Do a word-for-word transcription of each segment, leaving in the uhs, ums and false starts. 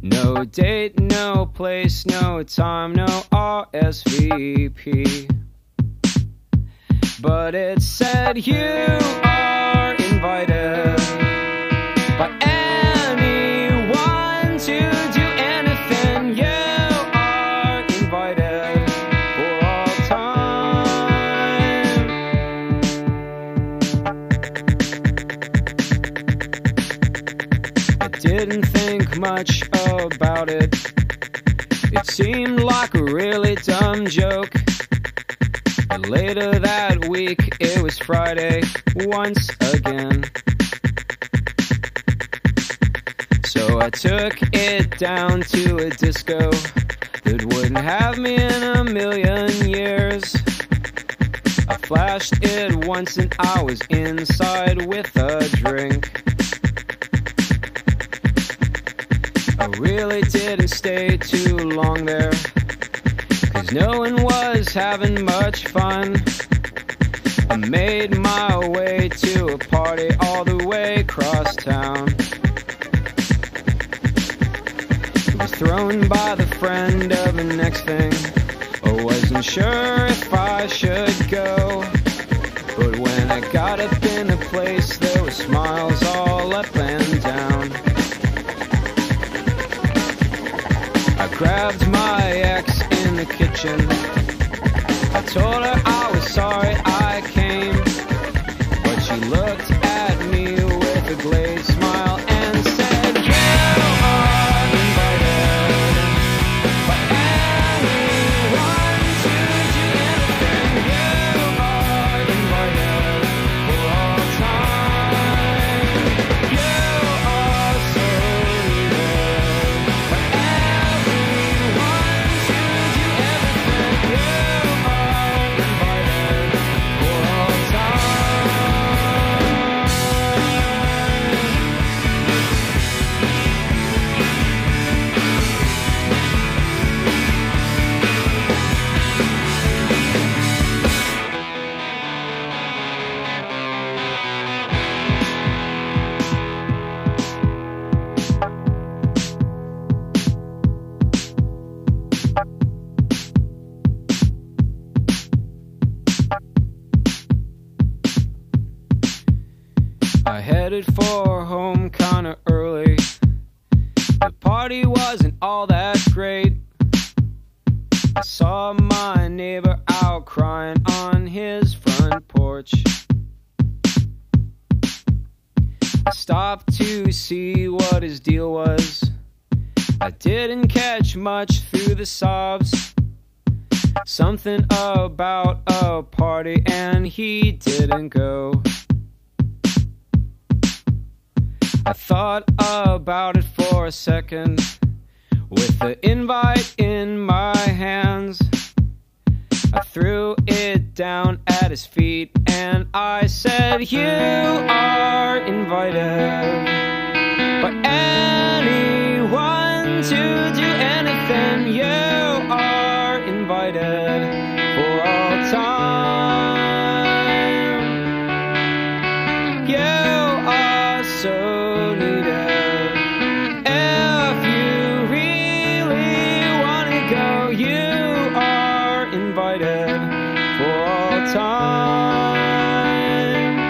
No date, no place, no time, no R S V P. But it said you are invited by anyone to do anything. You are invited for all time. I didn't think much about it. It seemed like a really dumb joke. But later that week, it was Friday once again. So I took it down to a disco that wouldn't have me in a million years. I flashed it once and I was inside with a drink. I really didn't stay too long there, 'cause no one was having much fun. I made my way to a party all the way across town. It was thrown by the friend of the next thing. I wasn't sure if I should go, but when I got up in the place, there were smiles all up and down. I grabbed my ex in the kitchen. I told her I was sorry I came, but she looked at me with a glazed smile and said, you are invited by anyone to do anything. You are invited for all time. You are so needed by everyone to do everything. You are invited for all time. I headed for home kinda early. The party wasn't all that great. I saw my neighbor out crying on his front porch. I stopped to see what his deal was. I didn't catch much through the sobs. Something about a party and he didn't go. I thought about it for a second, with the invite in my hands. I threw it down at his feet and I said, you are invited by anyone to do anything. You are invited for all time. You are so time,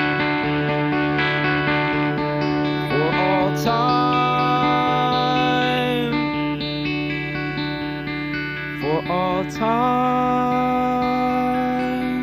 for all time, for all time.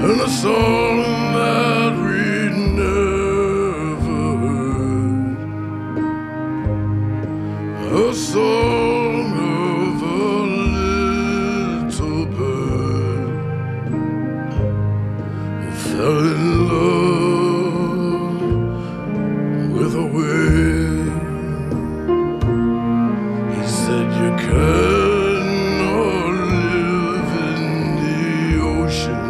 and a song that we never heard, a song of a little bird who fell in love with a wave. He said, you cannot live in the ocean.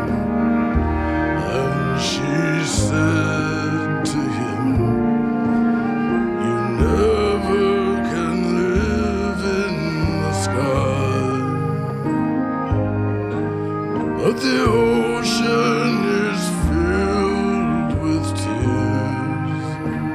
And she said to him, you never can live in the sky. But the ocean is filled with tears,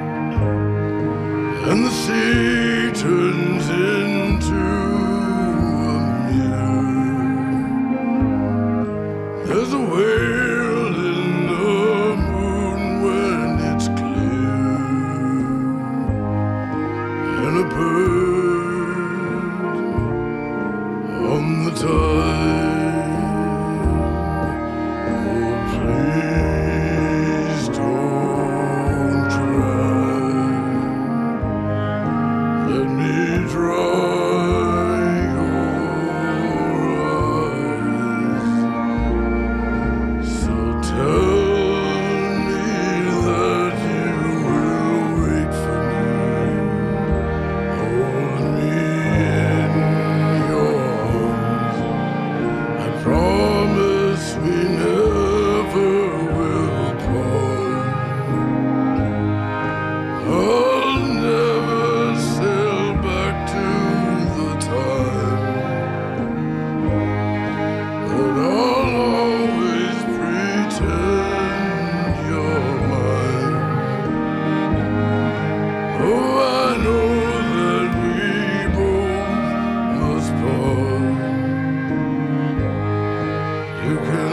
and the sea turns into a mirror. There's a whale in the moon when it's clear, and a bird on the tide. Oh, please don't cry. Let me dry your eyes. So tell me that you will wait for me. Hold me in your arms. I promise we never will part. I'll never sail back to the time, but I'll always pretend you're mine. Oh, I know that we both must part. You can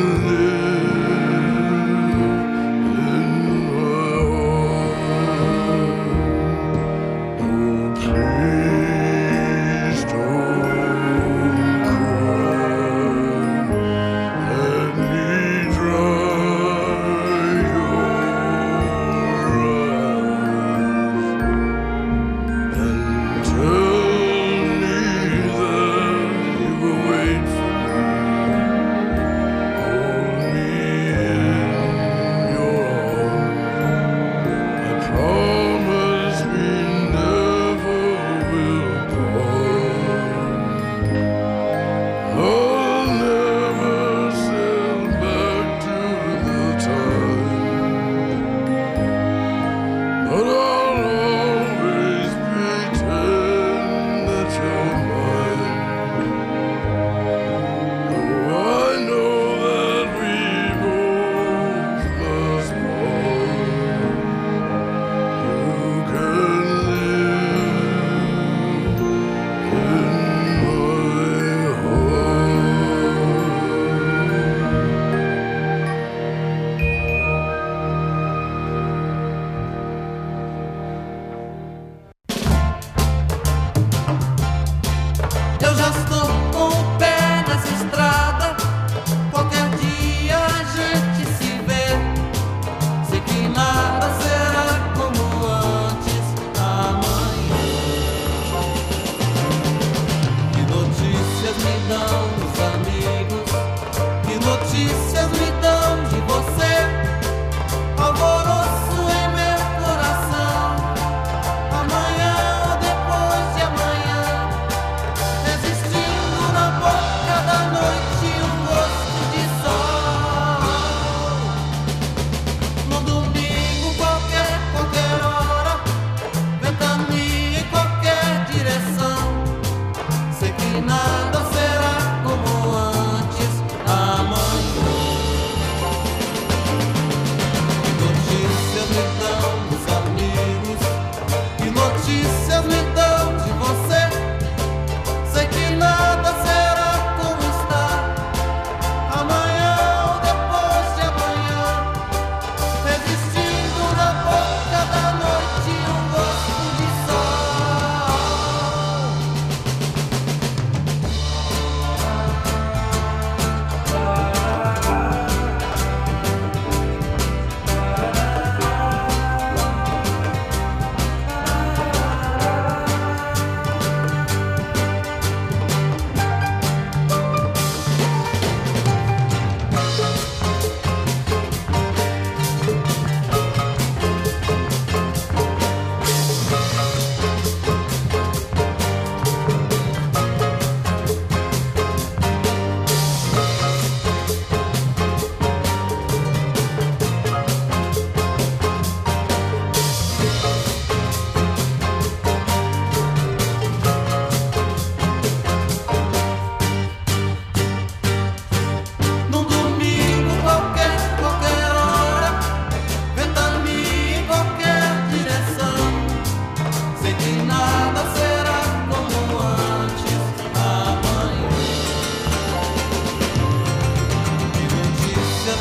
live in my heart. Oh, please don't cry. Let me dry your eyes, and tell me that you will wait for me. Hold me in your arms. I promise we never will part. I'll never sail back to the time, but I'll always pretend that you're mine. Oh, I know that we both must part. You can live in my Eu já estou com o pé nessa estrada. Qualquer dia a gente se vê. Sei que nada será como antes amanhã. Que notícias me dão os amigos? Que notícias me dão de você? Alvoroço em meu coração. Amanhã ou depois de amanhã, resistindo na boca da noite um gosto de sol. No domingo qualquer, qualquer hora, ventania em qualquer direção. Sei que nada será como antes amanhã.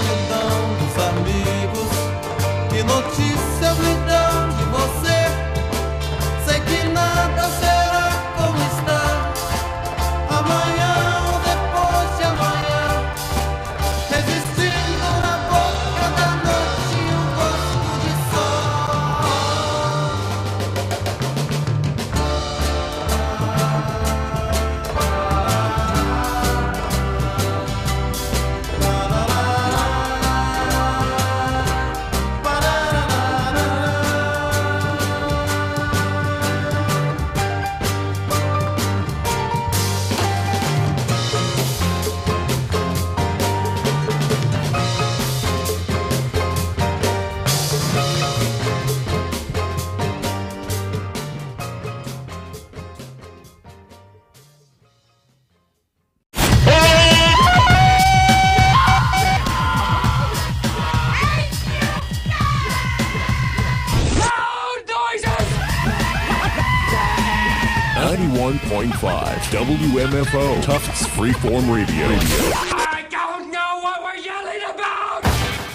solidão dos amigos. Que notícias me dão de você? Sei que nada será como está. Amanhã ou depois de amanhã, resistindo na boca da noite um gosto de sol. ninety-one point five W M F O Tufts Freeform Radio. I don't know what we're yelling about!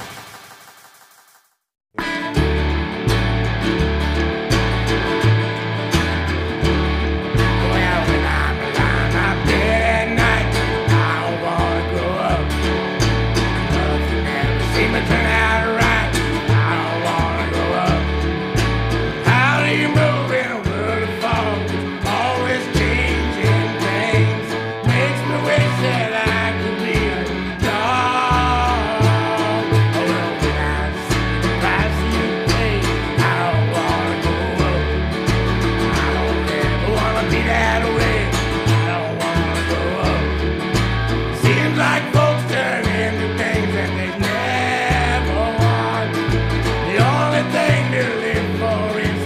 Well, when I'm lying up there at night, I don't wanna grow up. Nothing ever seems to turn out right. I don't wanna grow up. How do you move in a world of fog? Always changing things. Makes me wish that I could be a dog. Oh, well, when I see the price you pay, I don't wanna grow up. I don't ever wanna be that way. I don't wanna grow up. Seems like folks turn into things that they never want. The only thing to live for is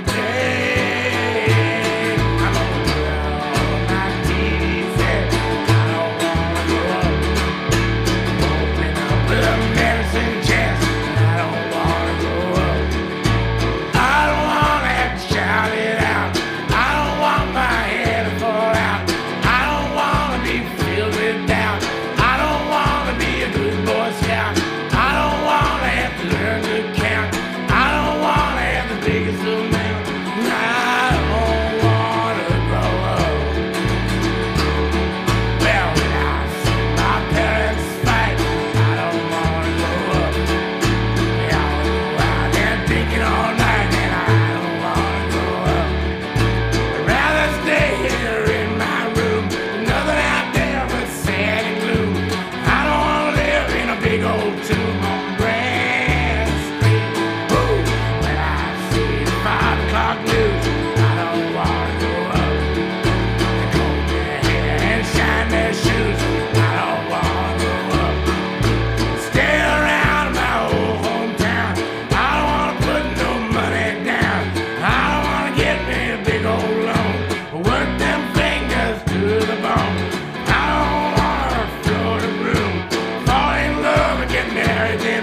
today. I'm gonna put all my teeth in. I don't wanna grow up. Open up the medicine chest. I don't wanna grow up. I don't wanna have to shout it out. I don't want my head to fall out. I don't wanna be filled with doubt. I don't wanna be a good boy scout. I don't wanna have to learn to count. I don't wanna have the biggest amount. I don't wanna grow up. Well, when I see my parents fight, I don't wanna grow up. Yeah, I'll go out there thinking all night, and I don't wanna grow up. I'd rather stay here in my room. Nothing out there but sand and gloom. I don't wanna live in a big old tomb on Grand Street. Ooh, when I see the five o'clock news, I don't wanna grow up. They comb their hair and shine their shoes. I don't wanna grow up. Stay around my old hometown. I don't wanna put no money down. I don't wanna get me a big old loan. Work them fingers to the bone. I don't wanna float a broom. Fall in love and get married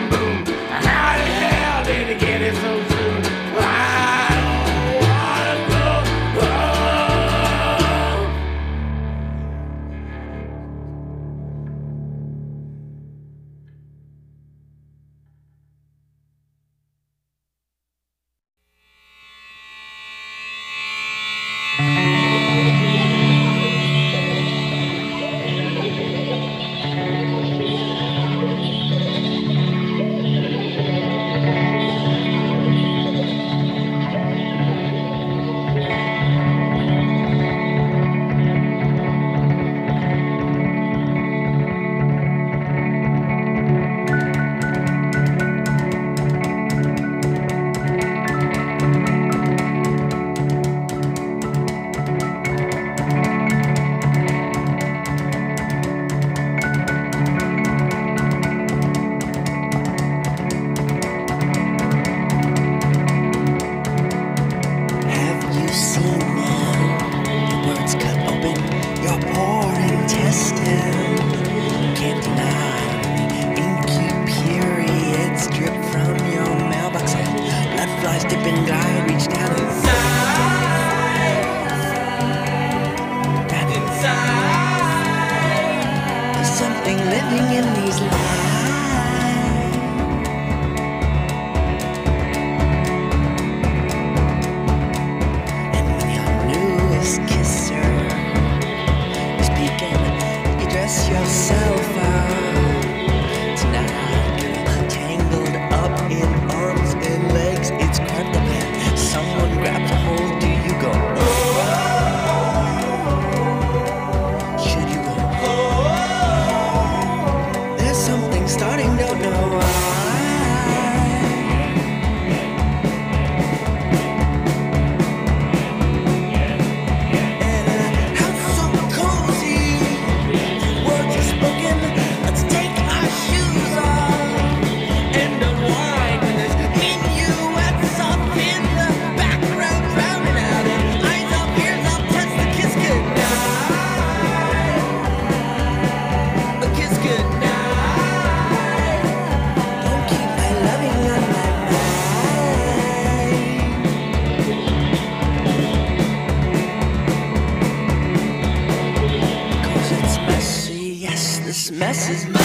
mess is mine.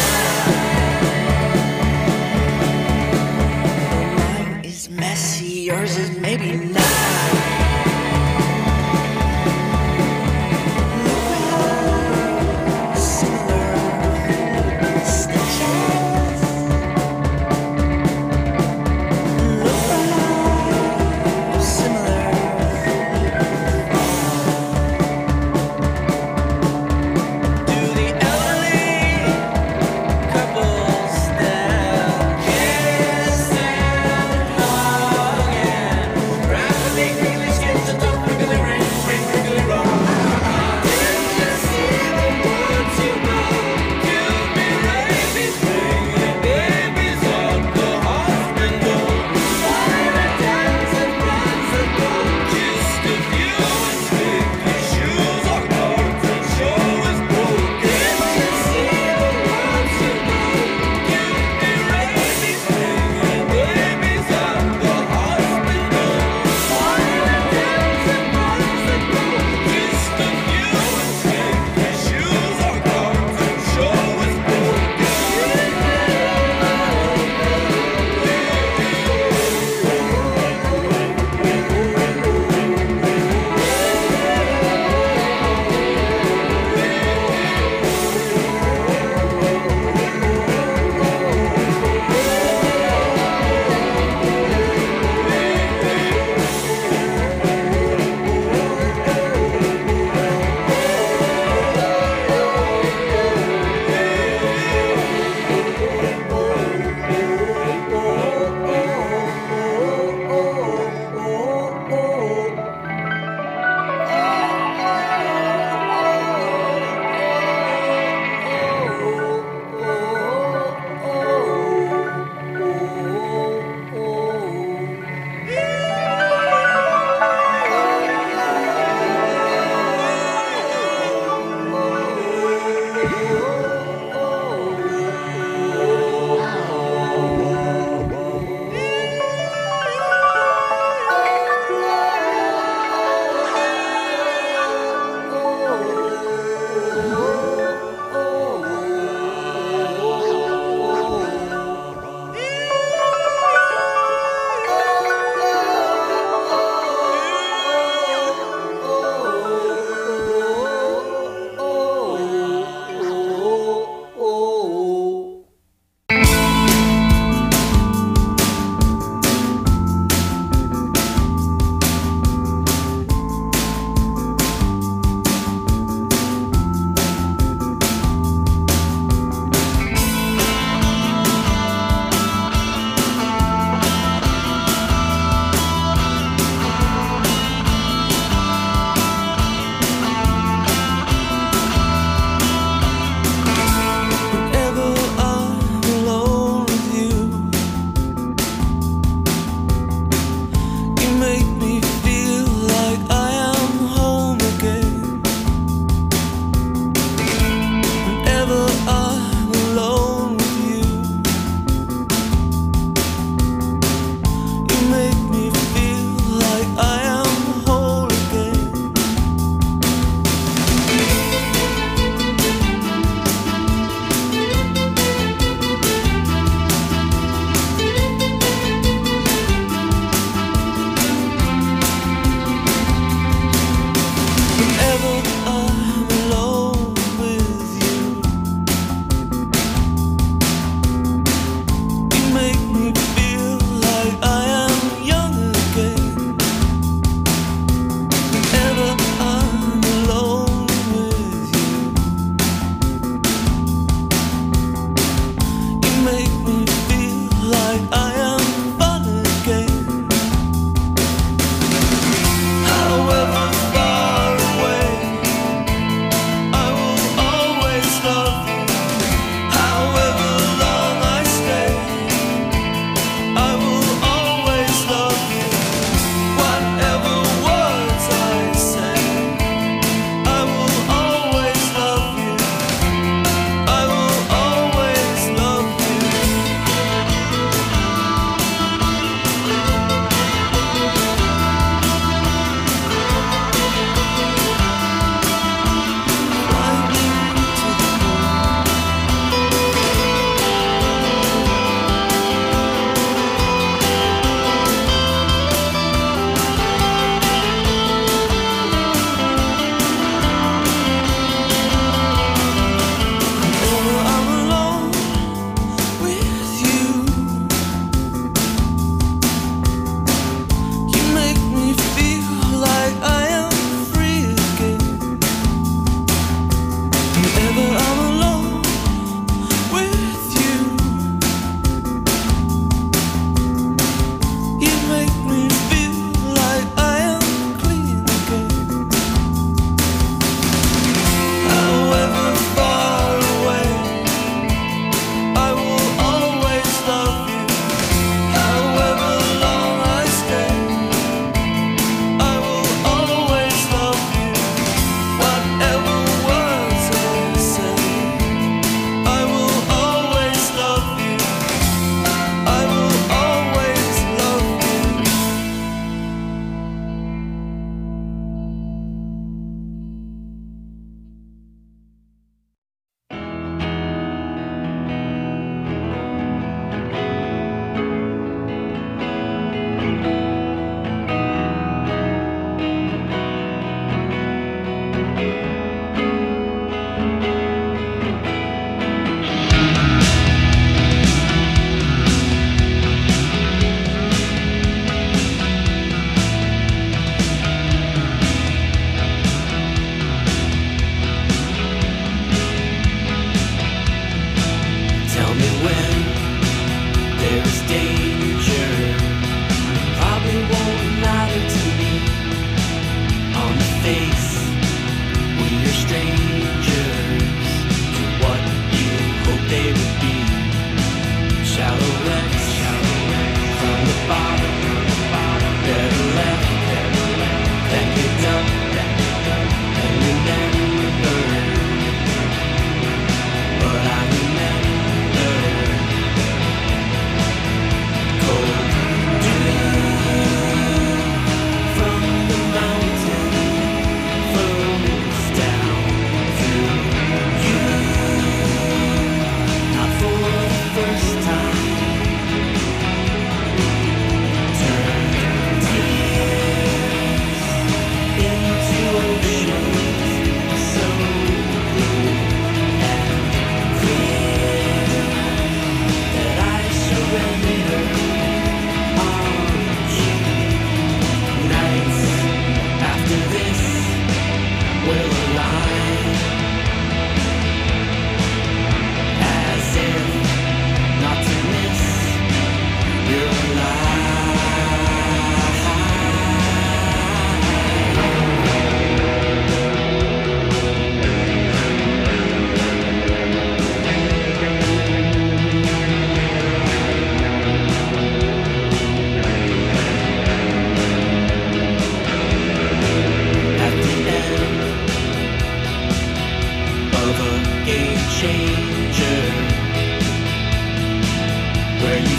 Mine is messy, yours is maybe not.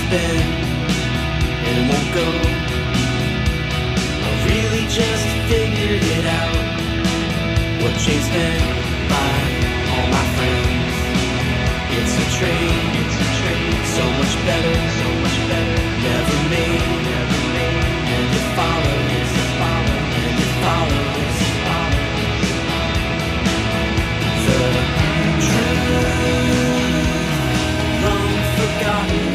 been and won't go. I really just figured it out. What changed been by all my friends. It's a trade, it's a trade. So much better, so much better. Never made, never made. And it follows, it follows, and it follows, it follows. The truth, long forgotten,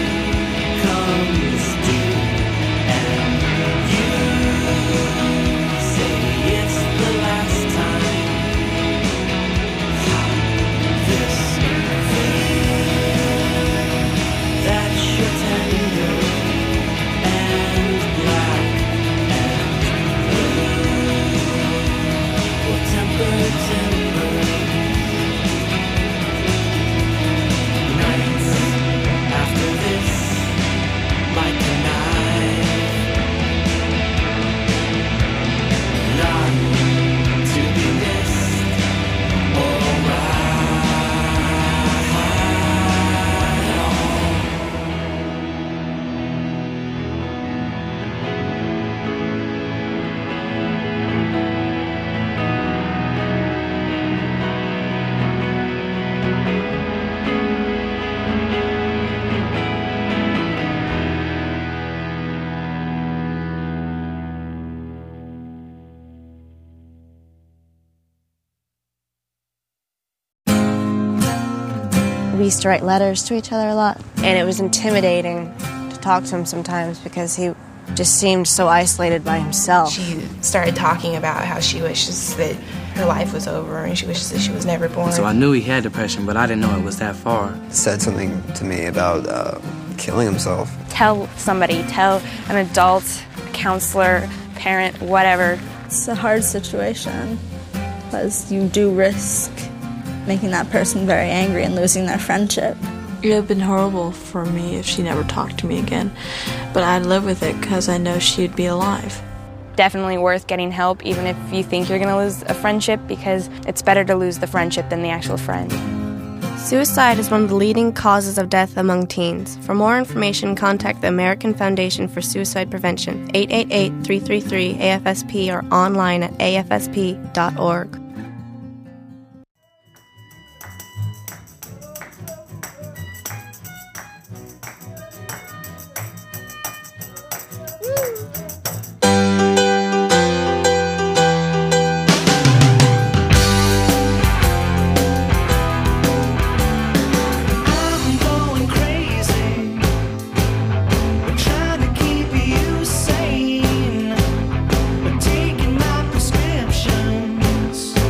comes due, and you say it's the last time. This that you're tender and black and blue will temper, temper nights after this like a knife, not to be missed or We used to write letters to each other a lot, and it was intimidating to talk to him sometimes because he just seemed so isolated by himself. She started talking about how she wishes that her life was over and she wishes that she was never born. So I knew he had depression, but I didn't know it was that far. Said something to me about uh, killing himself. Tell somebody, tell an adult, a counselor, parent, whatever. It's a hard situation because you do risk making that person very angry and losing their friendship. It would have been horrible for me if she never talked to me again, but I'd live with it because I know she'd be alive. Definitely worth getting help, even if you think you're going to lose a friendship, because it's better to lose the friendship than the actual friend. Suicide is one of the leading causes of death among teens. For more information, contact the American Foundation for Suicide Prevention, eight eight eight, three three three, A F S P, or online at A F S P dot org. Taking my prescriptions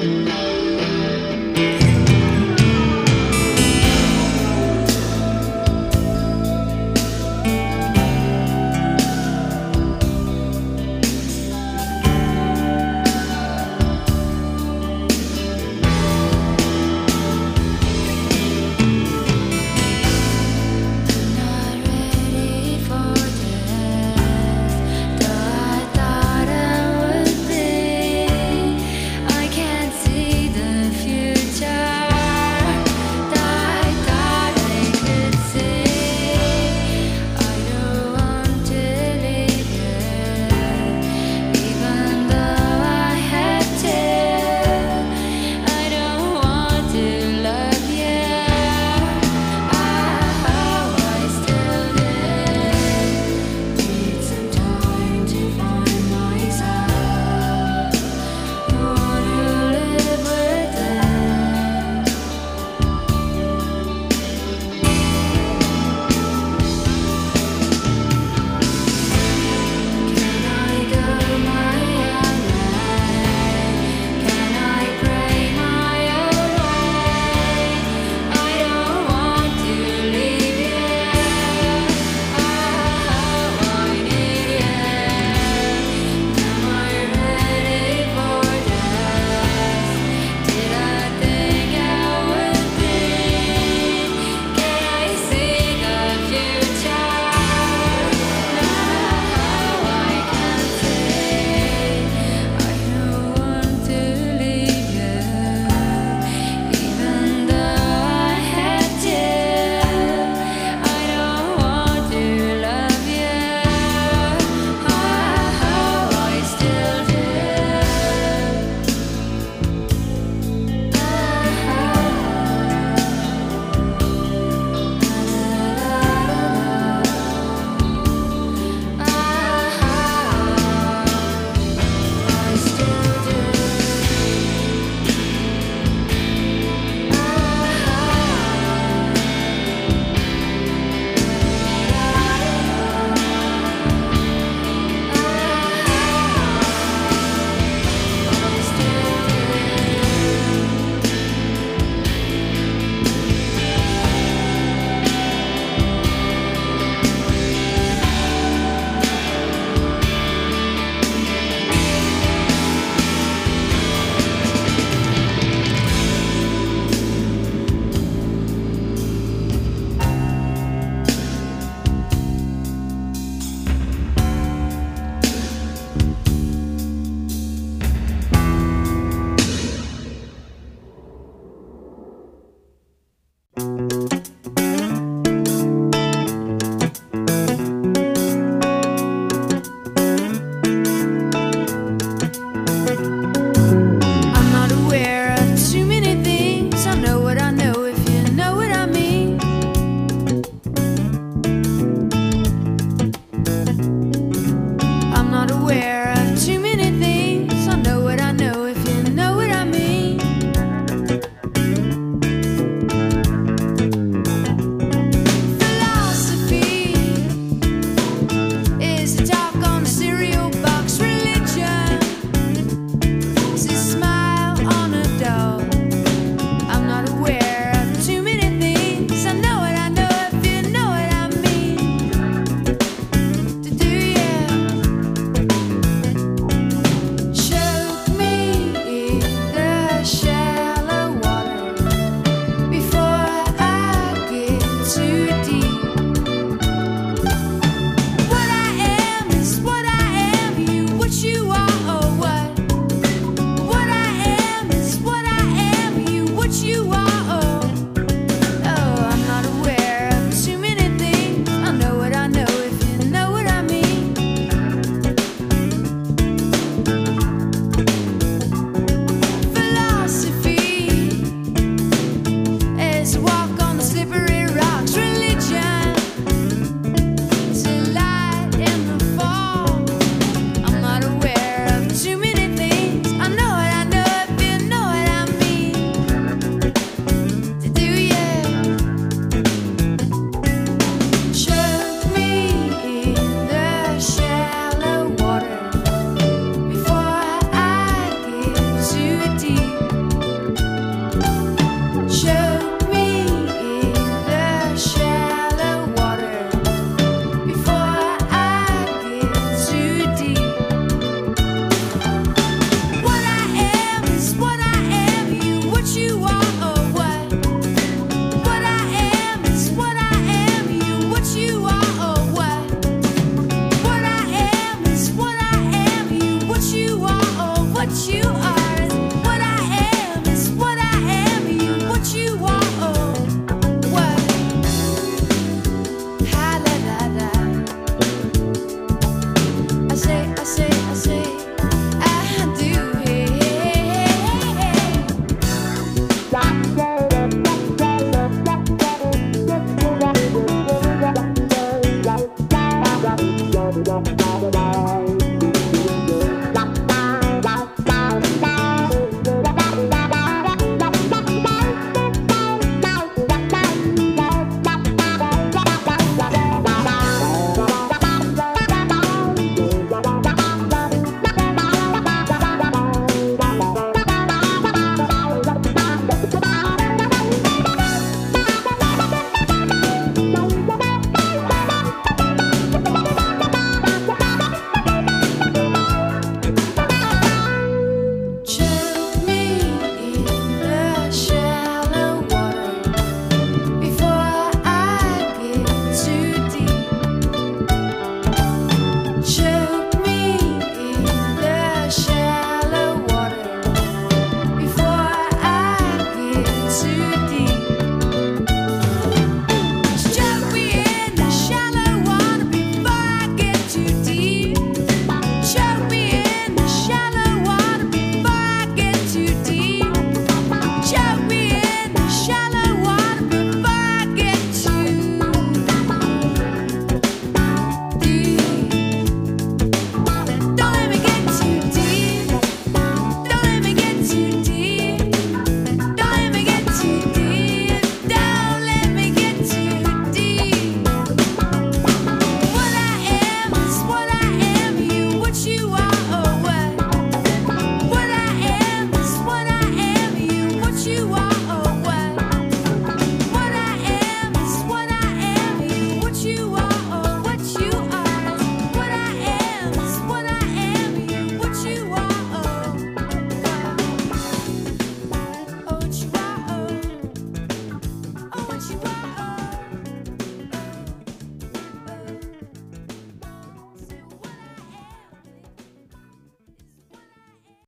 I can't see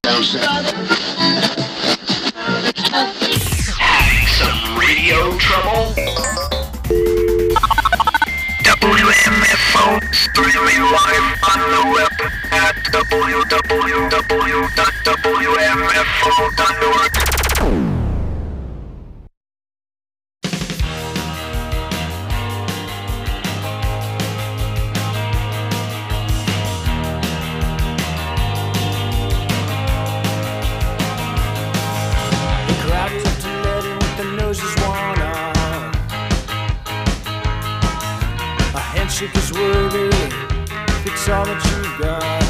Having some radio trouble? W M F O streaming live on the web at w w w dot w m f o dot org. Handshake is worthy, it's all that you've got.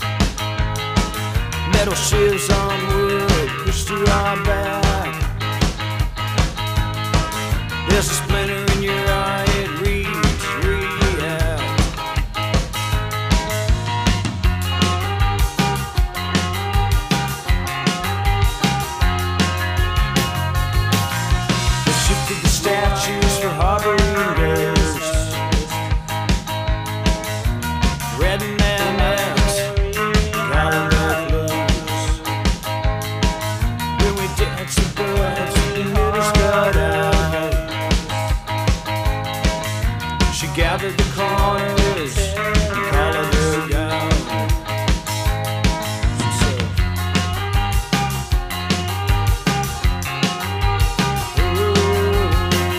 Metal shivs on wood, pushed to our back. There's a splinter in your eye, it reads, react. They shifted the statues for harboring girls. Red and M Ms, calling their clothes. When we dance the birds, the needles got out. She gathered the corners and collared her gown. She said, ooh,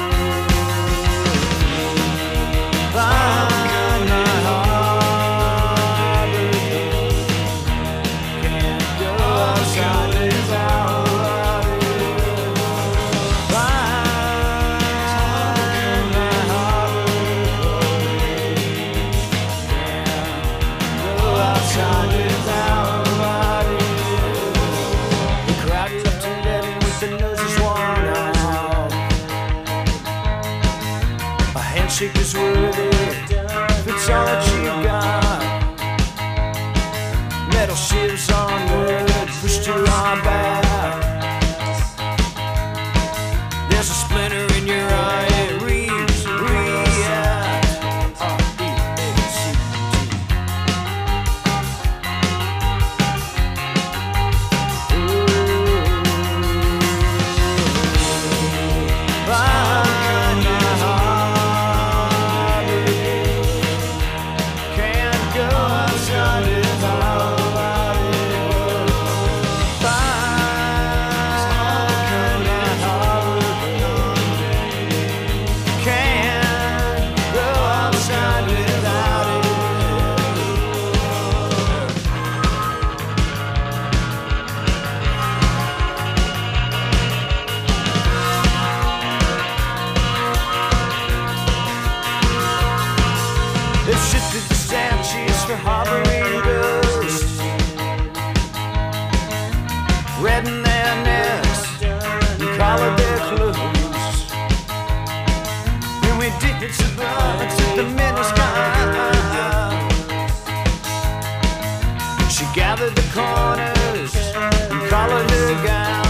find my heart. Handshake is worthy, it's all that you got. Metal shivs on wood, pushed to our back. There's a splinter in your eye, it reads, react. R E A C T. Ooh, find my heart. They've shifted the statues for harboring ghosts. Redden their necks and collared their clothes. When we did the blood to the minnows gone. She gathered the corners and collared her gown.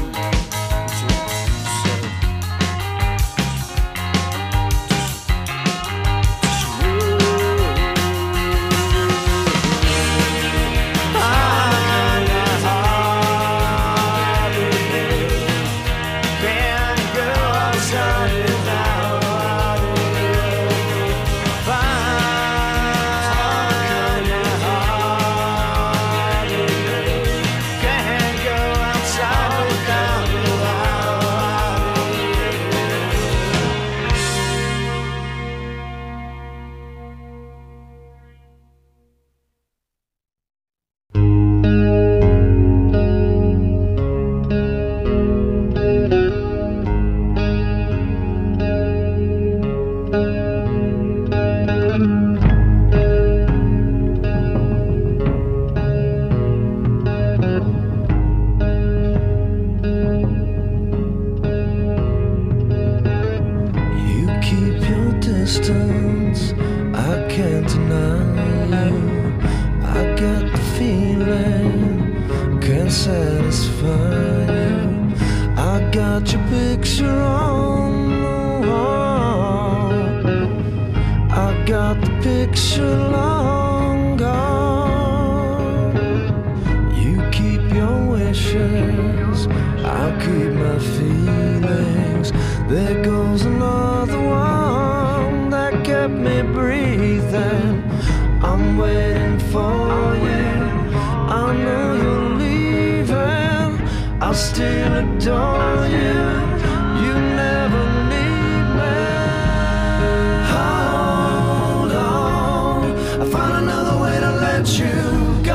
got your picture on the wall. I got the picture long gone. You keep your There goes another one that kept me breathing. I'm waiting for you. I know you're leaving. I'll still adore you. You never leave me. Hold on, I found another way to let you go.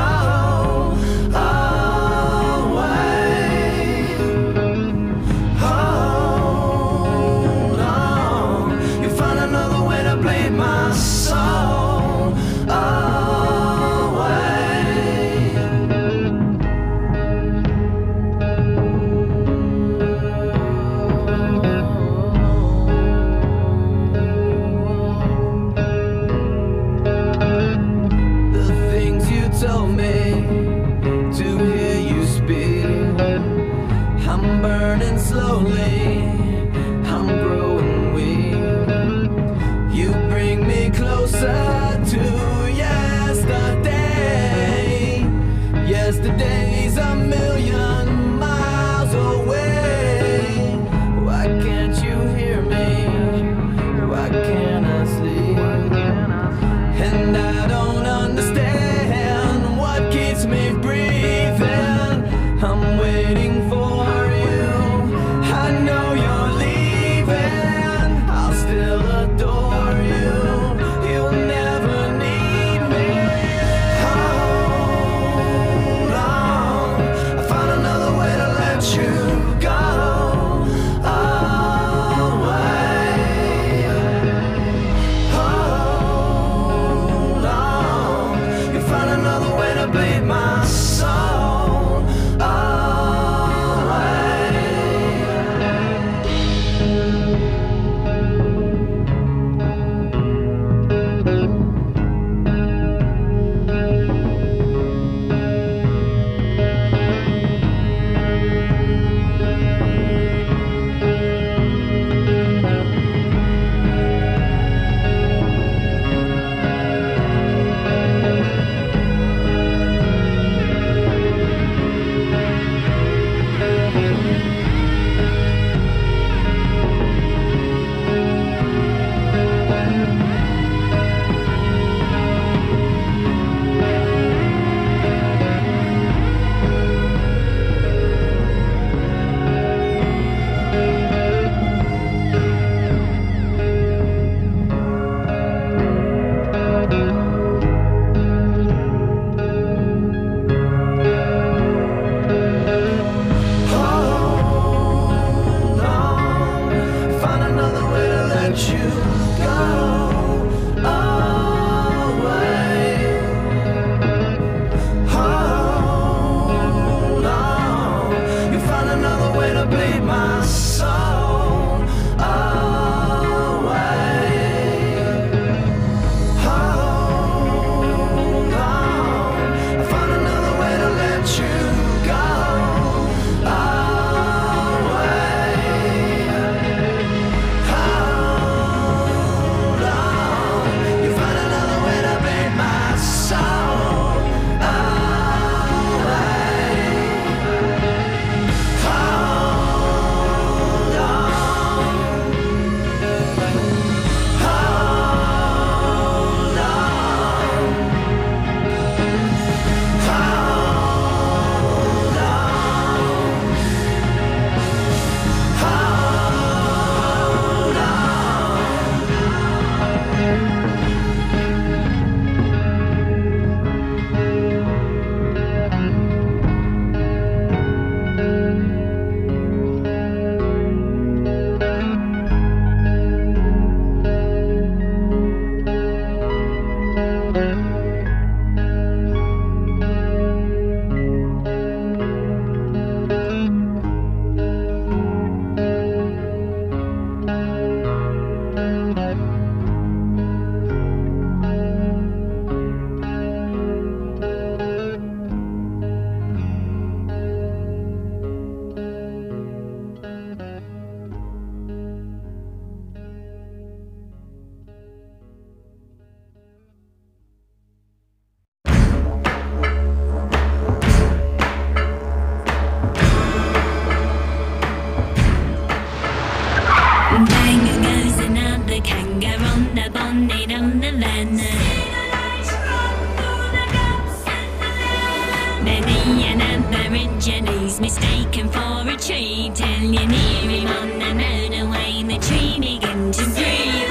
Aborigines mistaken for a tree till you near him on the motorway. The tree began to breathe.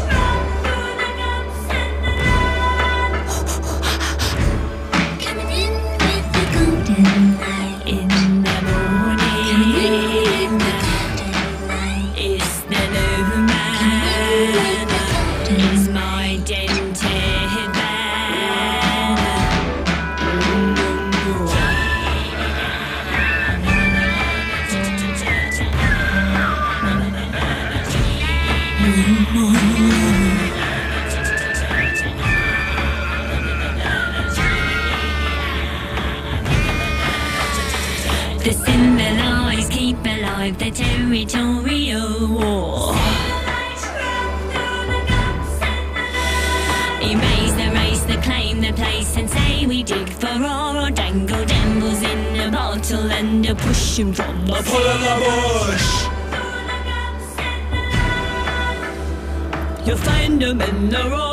Coming in with the golden light in the morning. It's the new man. It's my dented band. The symbolized keep alive the territorial war. Erase the race, the claim the place, and say we dig for ore or dangle dambles in a bottle and a push 'em from the pull of the bush. You'll find 'em in the road.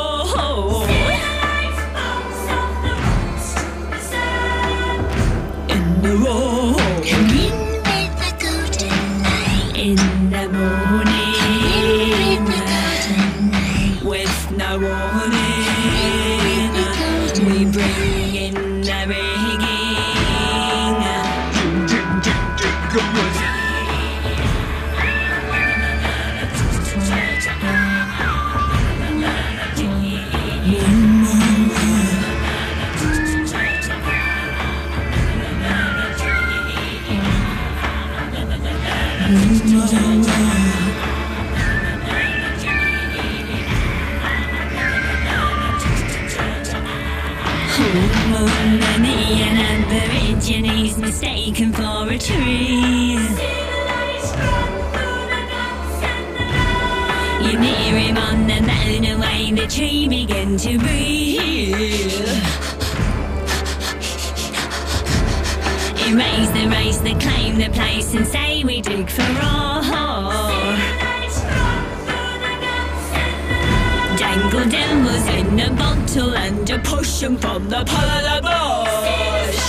In the road. Come in with the golden light in the morning. Come in with the golden light with no warning. We bring in the rigging. Many an Aborigines mistaken for a tree. You near him on the motorway, the tree began to breathe. Erase the race, the claim the place, and say we dig for ore. Dangle devils in a bottle and a push 'em from the pull of the bush.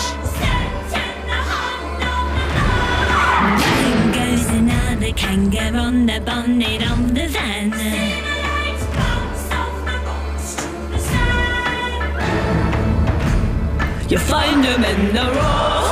Bang goes another kangaroo on the bonnet of the van. You find 'em in the road.